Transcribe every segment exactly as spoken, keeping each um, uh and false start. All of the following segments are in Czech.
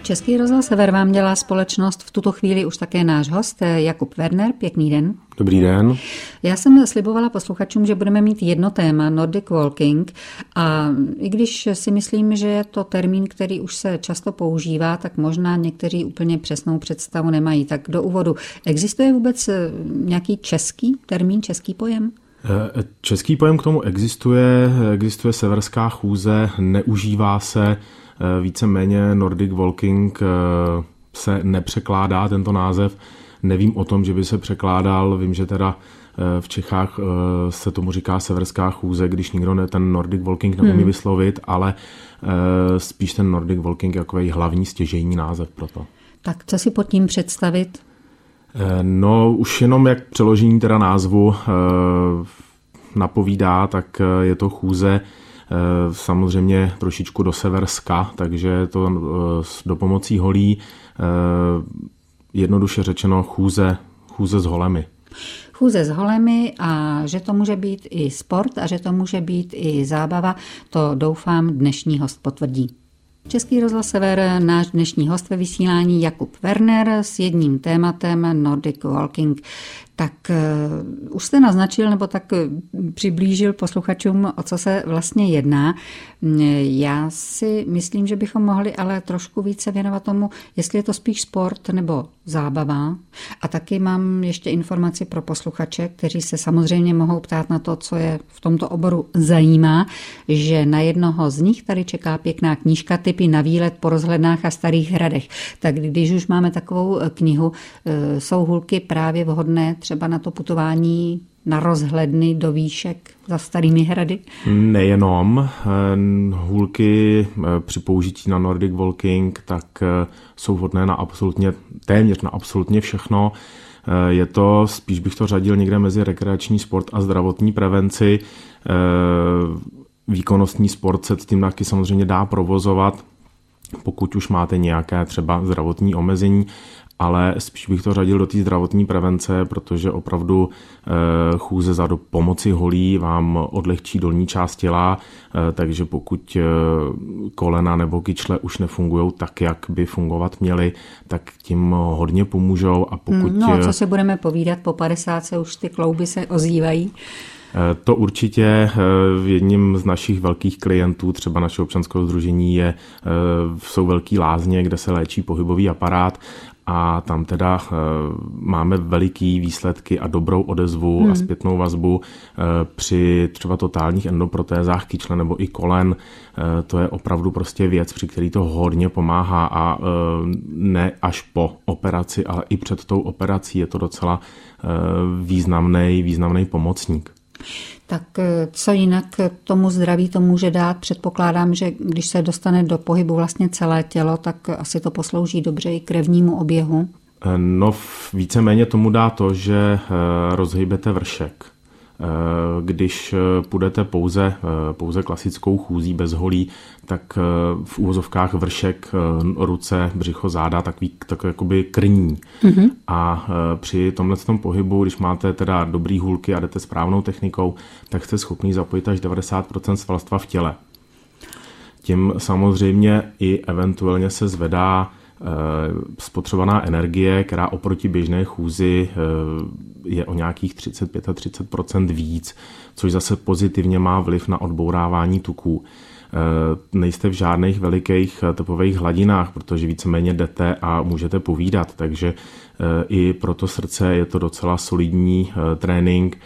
Český rozhlas Sever vám dělá společnost v tuto chvíli už také náš host Jakub Werner. Pěkný den. Dobrý den. Já jsem slibovala posluchačům, že budeme mít jedno téma, Nordic Walking, a i když si myslím, že je to termín, který už se často používá, tak možná někteří úplně přesnou představu nemají. Tak do úvodu, existuje vůbec nějaký český termín, český pojem? Český pojem k tomu existuje, existuje severská chůze, neužívá se, víceméně Nordic Walking se nepřekládá tento název. Nevím o tom, že by se překládal, vím, že teda v Čechách se tomu říká severská chůze, když nikdo ten Nordic Walking neumí hmm. vyslovit, ale spíš ten Nordic Walking je takový hlavní stěžejní název pro to. Tak co si pod tím představit? No už jenom jak přeložení teda názvu napovídá, tak je to chůze samozřejmě trošičku do severska, takže je to do pomocí holí, jednoduše řečeno chůze, chůze s holemi. Chůze s holemi a že to může být i sport a že to může být i zábava, to doufám dnešní host potvrdí. Český rozhlas Sever, náš dnešní host ve vysílání Jakub Werner s jedním tématem Nordic Walking. Tak uh, už jste naznačil, nebo tak přiblížil posluchačům, o co se vlastně jedná. Já si myslím, že bychom mohli ale trošku více věnovat tomu, jestli je to spíš sport nebo zábava. A taky mám ještě informaci pro posluchače, kteří se samozřejmě mohou ptát na to, co je v tomto oboru zajímá, že na jednoho z nich tady čeká pěkná knížka Tipy na výlet po rozhlednách a starých hradech. Tak když už máme takovou knihu, jsou hůlky právě vhodné třeba na to putování na rozhledny do výšek za starými hrady? Nejenom. Hůlky při použití na Nordic Walking tak jsou vhodné na absolutně, téměř na absolutně všechno. Je to, spíš bych to řadil někde mezi rekreační sport a zdravotní prevenci. Výkonnostní sport se tím taky samozřejmě dá provozovat, pokud už máte nějaké třeba zdravotní omezení, ale spíš bych to řadil do té zdravotní prevence, protože opravdu chůze za pomoci holí vám odlehčí dolní část těla, takže pokud kolena nebo kyčle už nefungují tak, jak by fungovat měly, tak tím hodně pomůžou. A pokud... No, co se budeme povídat, po padesátce už ty klouby se ozývají. To určitě jedním z našich velkých klientů, třeba našeho občanského sdružení, je, jsou velký lázně, kde se léčí pohybový aparát a tam teda máme veliký výsledky a dobrou odezvu hmm. a zpětnou vazbu při třeba totálních endoprotézách kyčle nebo i kolen. To je opravdu prostě věc, při který to hodně pomáhá a ne až po operaci, ale i před tou operací je to docela významný, významný pomocník. Tak co jinak tomu zdraví to může dát? Předpokládám, že když se dostane do pohybu vlastně celé tělo, tak asi to poslouží dobře i krevnímu oběhu. No víceméně tomu dá to, že rozhýbete vršek. Když půjdete pouze, pouze klasickou chůzí bez holí, tak v úvozovkách vršek, ruce, břicho, záda takový, takový jakoby krní. Mm-hmm. A při tomhletom pohybu, když máte teda dobrý hůlky a jdete správnou technikou, tak jste schopný zapojit až devadesát procent svalstva v těle. Tím samozřejmě i eventuálně se zvedá spotřebovaná energie, která oproti běžné chůzi je o nějakých třicet pět až třicet procent víc, což zase pozitivně má vliv na odbourávání tuků. Nejste v žádných velikých tepových hladinách, protože víceméně jdete a můžete povídat, takže i pro to srdce je to docela solidní trénink,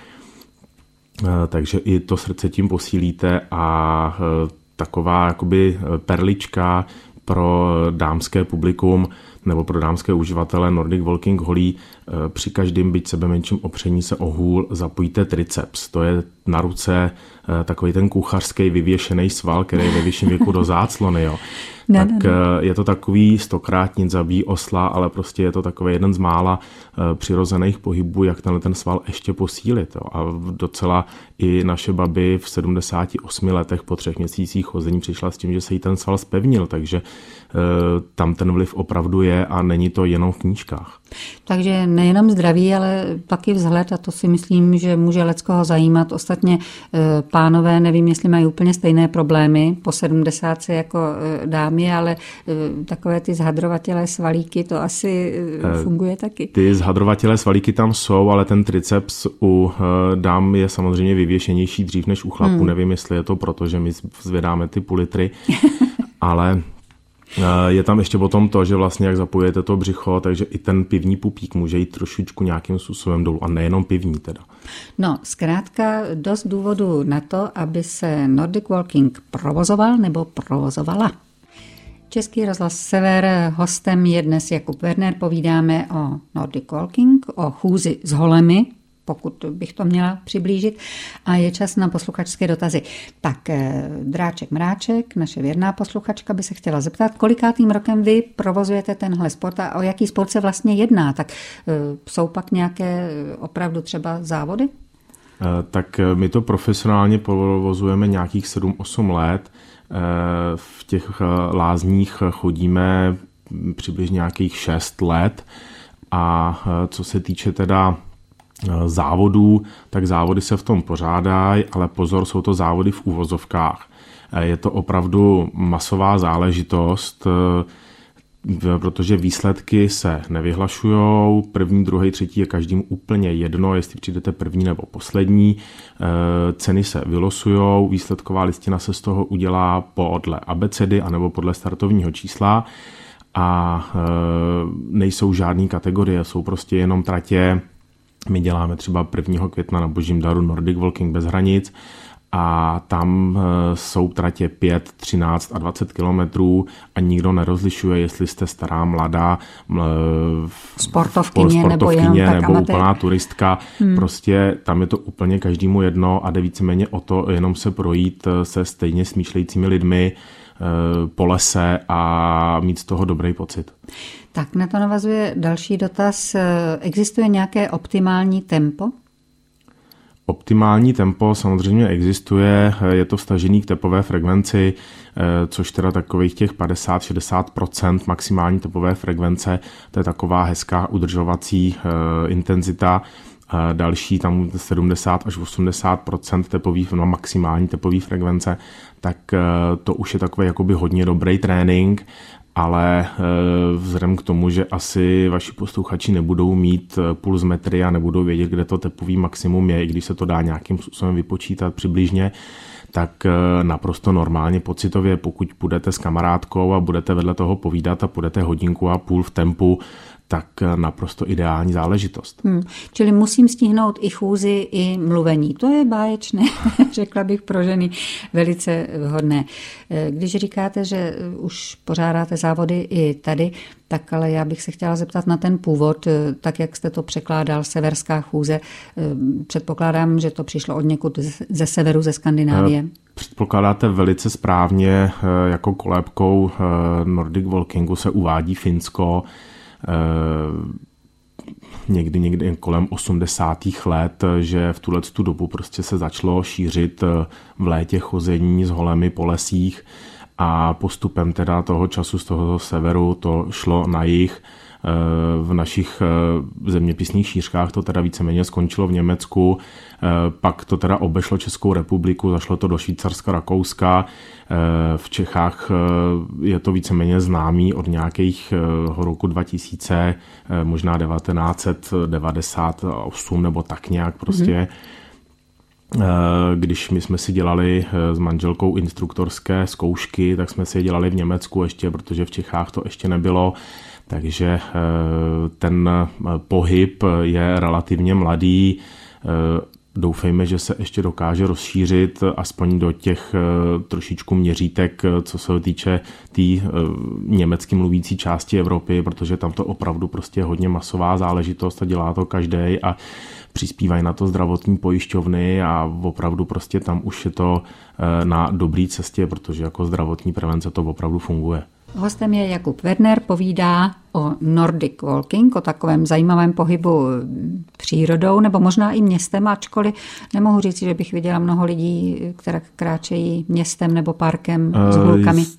takže i to srdce tím posílíte a taková jakoby perlička pro dámské publikum nebo pro dámské uživatele Nordic Walking holí při každém byť sebe menším opření se o hůl zapojíte triceps. To je na ruce takový ten kuchařský vyvěšený sval, který je ve vyšším věku do záclony. Jo. Ne, tak ne, ne. Je to takový stokrát nic zabíjí osla, ale prostě je to takový jeden z mála přirozených pohybů, jak tenhle ten sval ještě posílit. Jo. A docela i naše babi v sedmdesáti osmi letech po třech měsících chození přišla s tím, že se jí ten sval zpevnil, takže tam ten vliv opravdu je. žije a není to jenom v knížkách. Takže nejenom zdraví, ale taky vzhled a to si myslím, že může leckoho zajímat. Ostatně pánové, nevím, jestli mají úplně stejné problémy po sedmdesátce jako dámy, ale takové ty zhadrovatelé svalíky, to asi funguje taky. Ty zhadrovatelé svalíky tam jsou, ale ten triceps u dám je samozřejmě vyvěšenější dřív než u chlapů. Hmm. Nevím, jestli je to proto, že my zvedáme ty půl litry, ale je tam ještě potom to, že vlastně jak zapojujete to břicho, takže i ten pivní pupík může jít trošičku nějakým způsobem dolů a nejenom pivní teda. No, zkrátka dost důvodů na to, aby se Nordic Walking provozoval nebo provozovala. Český rozhlas Sever, hostem je dnes Jakub Werner, povídáme o Nordic Walking, o chůzi s holemi, pokud bych to měla přiblížit, a je čas na posluchačské dotazy. Tak Dráček Mráček, naše věrná posluchačka, by se chtěla zeptat, kolikátým rokem vy provozujete tenhle sport a o jaký sport se vlastně jedná? Tak jsou pak nějaké opravdu třeba závody? Tak my to profesionálně provozujeme nějakých sedm osm let. V těch lázních chodíme přibližně nějakých šest let a co se týče teda závodů, tak závody se v tom pořádají, ale pozor, jsou to závody v uvozovkách. Je to opravdu masová záležitost, protože výsledky se nevyhlašujou, první, druhý, třetí je každým úplně jedno, jestli přijdete první nebo poslední, ceny se vylosujou, výsledková listina se z toho udělá podle abecedy anebo podle startovního čísla a nejsou žádný kategorie, jsou prostě jenom tratě. My děláme třeba prvního května na Božím daru Nordic Walking bez hranic a tam jsou tratě pět, třináct a dvacet kilometrů a nikdo nerozlišuje, jestli jste stará, mladá, sportovkyně, sportovkyně nebo, jenom nebo úplná turistka. Hmm. Prostě tam je to úplně každému jedno a jde víceméně o to jenom se projít se stejně smýšlejícími lidmi po lese a mít z toho dobrý pocit. Tak na to navazuje další dotaz. Existuje nějaké optimální tempo? Optimální tempo samozřejmě existuje, je to vztažený k tepové frekvenci, což teda takových těch padesát až šedesát procent maximální tepové frekvence, to je taková hezká udržovací intenzita. Další tam sedmdesát až osmdesát procent tepový, no maximální tepový frekvence, tak to už je takový jakoby hodně dobrý trénink, ale vzhledem k tomu, že asi vaši posluchači nebudou mít pulsmetry a nebudou vědět, kde to tepový maximum je, i když se to dá nějakým způsobem vypočítat přibližně, tak naprosto normálně pocitově, pokud půjdete s kamarádkou a budete vedle toho povídat a půjdete hodinku a půl v tempu, tak naprosto ideální záležitost. Hmm. Čili musím stihnout i chůzi, i mluvení. To je báječné, řekla bych pro ženy velice vhodné. Když říkáte, že už pořádáte závody i tady, tak ale já bych se chtěla zeptat na ten původ, tak jak jste to překládal, severská chůze. Předpokládám, že to přišlo od někud ze severu, ze Skandinávie. Předpokládáte velice správně, jako kolébkou Nordic Walkingu se uvádí Finsko, někdy někdy kolem osmdesátých let, že v tuhle tu dobu prostě se začalo šířit v létě chození s holemi po lesích a postupem teda toho času z toho severu to šlo na jih. V našich zeměpisných šířkách to teda víceméně skončilo v Německu, pak to teda obešlo Českou republiku, zašlo to do Švýcarska, Rakouska, v Čechách je to víceméně známý od nějakých roku dva tisíce, možná devatenáct set devadesát osm nebo tak nějak prostě. Mm-hmm. Když my jsme si dělali s manželkou instruktorské zkoušky, tak jsme si je dělali v Německu ještě, protože v Čechách to ještě nebylo. Takže ten pohyb je relativně mladý. Doufejme, že se ještě dokáže rozšířit aspoň do těch trošičku měřítek, co se týče té tý německy mluvící části Evropy, protože tam to opravdu prostě je hodně masová záležitost a dělá to každý a přispívají na to zdravotní pojišťovny a opravdu prostě tam už je to na dobré cestě, protože jako zdravotní prevence to opravdu funguje. Hostem je Jakub Werner, povídá o Nordic Walking, o takovém zajímavém pohybu přírodou, nebo možná i městem, ačkoliv nemohu říct, že bych viděla mnoho lidí, které kráčejí městem nebo parkem s hůlkami.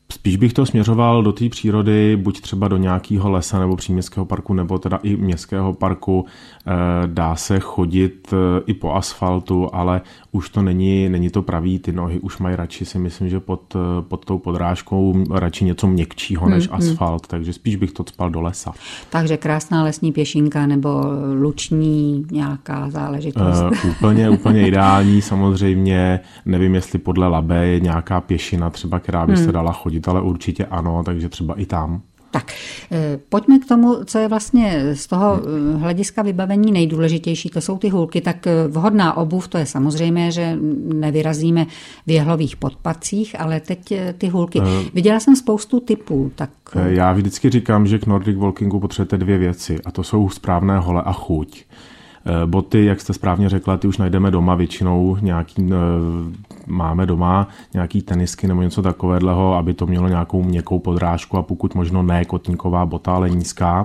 Spíš bych to směřoval do té přírody, buď třeba do nějakého lesa nebo příměstského parku, nebo teda i městského parku. Dá se chodit i po asfaltu, ale už to není, není to pravý, ty nohy už mají radši, si myslím, že pod, pod tou podrážkou radši něco měkčího než hmm, asfalt, hmm. takže spíš bych to cpal do lesa. Takže krásná lesní pěšinka nebo luční nějaká záležitost. Uh, úplně, úplně ideální samozřejmě, nevím, jestli podle Labe je nějaká pěšina třeba, která by hmm. se dala chodit, ale určitě ano, takže třeba i tam. Tak, pojďme k tomu, co je vlastně z toho hlediska vybavení nejdůležitější, to jsou ty hůlky, tak vhodná obuv, to je samozřejmě, že nevyrazíme v jehlových podpatcích, ale teď ty hůlky. Viděla jsem spoustu typů. Tak... Já vždycky říkám, že k Nordic Walkingu potřebujete dvě věci a to jsou správné hole a chuť. Boty, jak jste správně řekla, ty už najdeme doma, většinou nějaký, máme doma nějaký tenisky nebo něco takového, aby to mělo nějakou měkkou podrážku a pokud možno ne kotníková bota, ale nízká.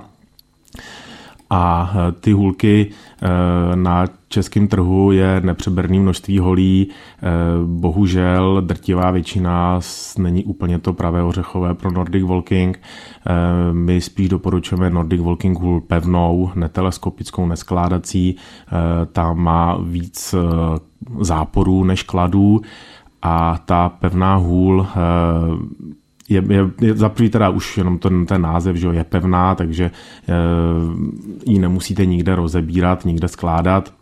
A ty hůlky na českém trhu je nepřeberné množství holí. Bohužel drtivá většina není úplně to pravé ořechové pro Nordic Walking. My spíš doporučujeme Nordic Walking hůl pevnou, neteleskopickou, neskládací. Ta má víc záporů než kladů a ta pevná hůl Je, je, je za prvý teda už jenom ten, ten název, že je pevná, takže e, ji nemusíte nikde rozebírat, nikde skládat.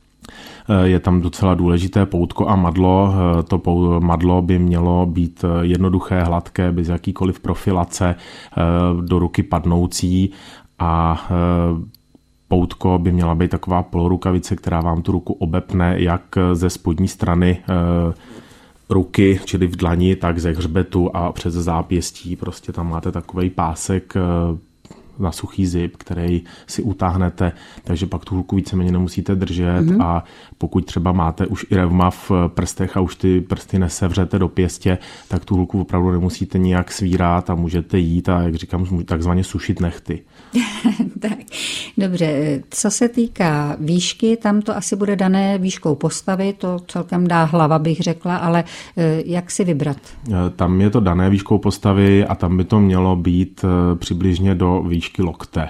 E, je tam docela důležité poutko a madlo. E, to pou, madlo by mělo být jednoduché, hladké, bez jakýkoliv profilace, e, do ruky padnoucí a e, poutko by měla být taková polorukavice, která vám tu ruku obepne jak ze spodní strany e, ruky, čili v dlani, tak ze hřbetu a přes zápěstí. Prostě tam máte takovej pásek na suchý zip, který si utáhnete, takže pak tu hůlku víceméně nemusíte držet mm-hmm. a pokud třeba máte už i revma v prstech a už ty prsty nesevřete do pěstě, tak tu hůlku opravdu nemusíte nijak svírat a můžete jít a, jak říkám, takzvaně sušit nehty. Tak, dobře. Co se týká výšky, tam to asi bude dané výškou postavy, to celkem dá hlava, bych řekla, ale jak si vybrat? Tam je to dané výškou postavy a tam by to mělo být přibližně do výšky lokte,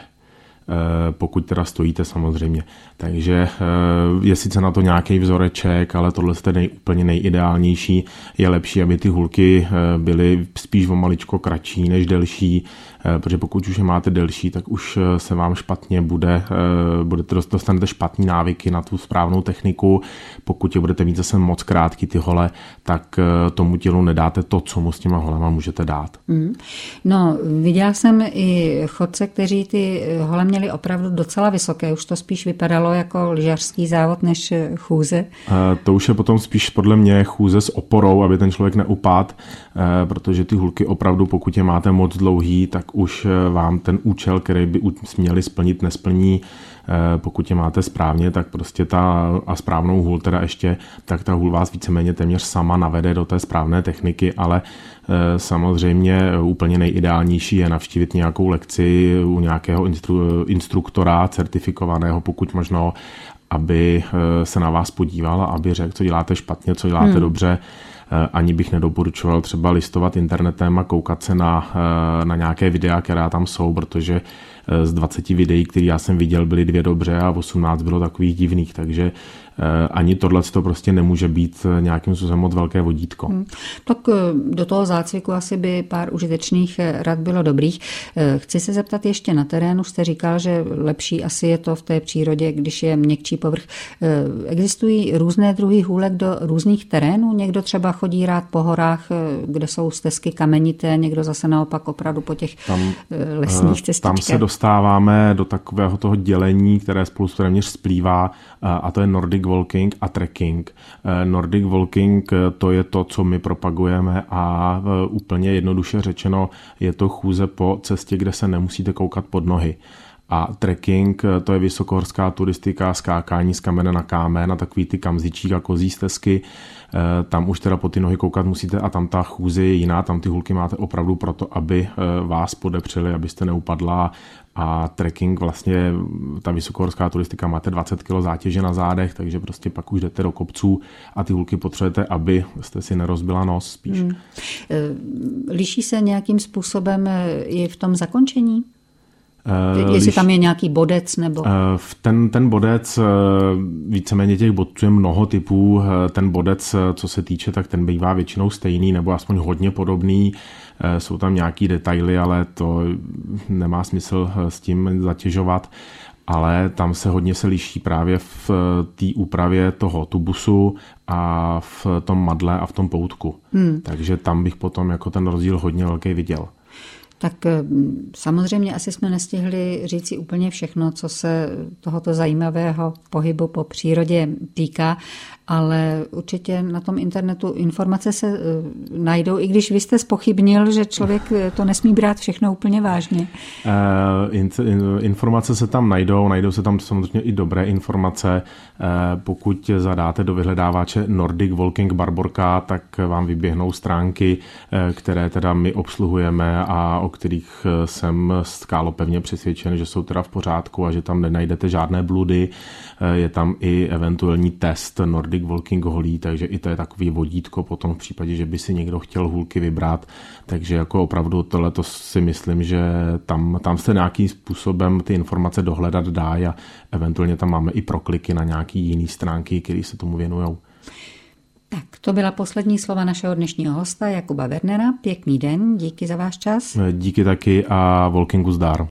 pokud teda stojíte samozřejmě. Takže je sice na to nějaký vzoreček, ale tohle je nej, úplně nejideálnější. Je lepší, aby ty hůlky byly spíš o maličko kratší než delší, protože pokud už je máte delší, tak už se vám špatně bude, budete dostanete špatný návyky na tu správnou techniku. Pokud je budete mít zase moc krátký ty hole, tak tomu tělu nedáte to, co mu s těma holema můžete dát. Mm. No, viděla jsem i chodce, kteří ty hole měli opravdu docela vysoké. Už to spíš vypadalo jako lyžařský závod než chůze. To už je potom spíš podle mě chůze s oporou, aby ten člověk neupadl, protože ty hůlky opravdu, pokud je máte moc dlouhý, tak už vám ten účel, který by měli splnit, nesplní. Pokud je máte správně, tak prostě ta a správnou hůl teda ještě, tak ta hůl vás víceméně téměř sama navede do té správné techniky, ale samozřejmě úplně nejideálnější je navštívit nějakou lekci u nějakého instru, instruktora certifikovaného, pokud možno, aby se na vás podíval a aby řekl, co děláte špatně, co děláte hmm. dobře. Ani bych nedoporučoval třeba listovat internetem a koukat se na, na nějaké videa, která tam jsou, protože z dvaceti videí, které já jsem viděl, byly dvě dobře a osmnáct bylo takových divných, takže ani tohle to prostě nemůže být nějakým způsobem moc velké vodítko. Hmm. Tak do toho zácviku asi by pár užitečných rad bylo dobrých. Chci se zeptat ještě na terénu, jste říkal, že lepší asi je to v té přírodě, když je měkčí povrch. Existují různé druhy hůlek do různých terénů? Někdo třeba chodí rád po horách, kde jsou stezky kamenité, někdo zase naopak opravdu po těch tam, lesních cestičkách. Tam se dostáváme do takového toho dělení, které spolu téměř splývá, a to je Nordic Walking a trekking. Nordic Walking, to je to, co my propagujeme a úplně jednoduše řečeno je to chůze po cestě, kde se nemusíte koukat pod nohy. A trekking, to je vysokohorská turistika, skákání z kamene na kámen a takový ty kamzičík a kozí stezky. Tam už teda po ty nohy koukat musíte a tam ta chůze je jiná, tam ty hulky máte opravdu proto, aby vás podepřeli, abyste neupadla. A trekking vlastně, ta vysokohorská turistika, máte dvacet kilo zátěže na zádech, takže prostě pak už jdete do kopců a ty hulky potřebujete, aby jste si nerozbila nos spíš. Hmm. Liší se nějakým způsobem i v tom zakončení? Uh, Jestli tam je nějaký bodec nebo... Uh, ten, ten bodec, uh, víceméně těch bodců je mnoho typů. Uh, ten bodec, co se týče, tak ten bývá většinou stejný nebo aspoň hodně podobný. Uh, jsou tam nějaký detaily, ale to nemá smysl s tím zatěžovat. Ale tam se hodně se liší právě v té úpravě toho tubusu a v tom madle a v tom poutku. Hmm. Takže tam bych potom jako ten rozdíl hodně velký viděl. Tak samozřejmě asi jsme nestihli říci úplně všechno, co se tohoto zajímavého pohybu po přírodě týká, ale určitě na tom internetu informace se najdou, i když vy jste zpochybnil, že člověk to nesmí brát všechno úplně vážně. Informace se tam najdou, najdou se tam samozřejmě i dobré informace. Pokud zadáte do vyhledávače Nordic Walking Barborka, tak vám vyběhnou stránky, které teda my obsluhujeme a o kterých jsem skálopevně přesvědčen, že jsou teda v pořádku a že tam nenajdete žádné bludy. Je tam i eventuální test Nordic Walking holí, takže i to je takový vodítko potom v případě, že by si někdo chtěl hůlky vybrat. Takže jako opravdu tohleto si myslím, že tam, tam se nějakým způsobem ty informace dohledat dá a eventuálně tam máme i prokliky na nějaký jiný stránky, které se tomu věnujou. Tak, to byla poslední slova našeho dnešního hosta Jakuba Wernera. Pěkný den, díky za váš čas. Díky taky a walkingu zdar.